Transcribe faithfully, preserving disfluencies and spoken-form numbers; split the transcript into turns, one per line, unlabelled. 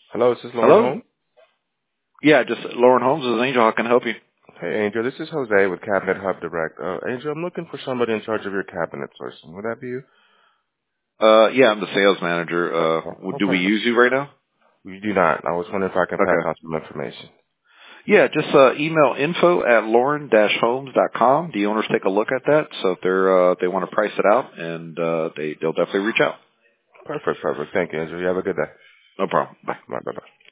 Hello, this is Lauren
Hello?
Holmes.
Yeah, just Lauren Holmes is Angel. How can I help you?
Hey, Angel, this is Jose with Cabinet Hub Direct. Uh, Angel, I'm looking for somebody in charge of your cabinet sourcing. Would that be you?
Uh, yeah, I'm the sales manager. Uh,
Oh,
w-
oh,
do we
perfect.
use you right now?
You do not. I was wondering if I can pass
Okay.
on some information.
Yeah, just uh, email info at lauren dash homes dot com. The owners take a look at that. So if they're uh, they want to price it out, and uh, they they'll definitely reach out.
Perfect, perfect. Thank you, Angel. You have a good day.
No problem. Bye.
Bye, bye, bye.